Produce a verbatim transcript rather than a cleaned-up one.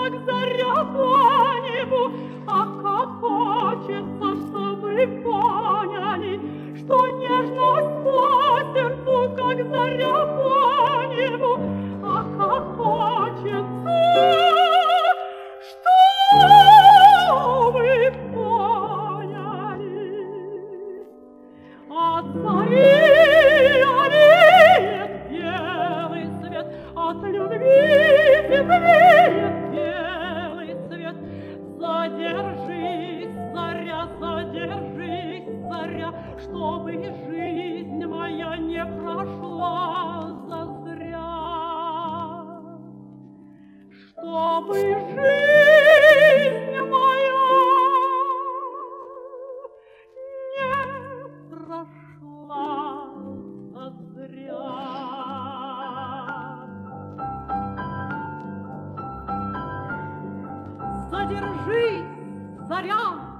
как заря по небу, а как хочется, чтобы поняли, что нежность по сердцу, как заря по небу, а как хочется, чтобы поняли. От зари алеет белый свет, от любви теплеет белый свет. Задержись, заря, задержись, заря, чтобы жизнь моя не прошла зазря. Чтобы жизнь моя не прошла зазря. Задержись, заря,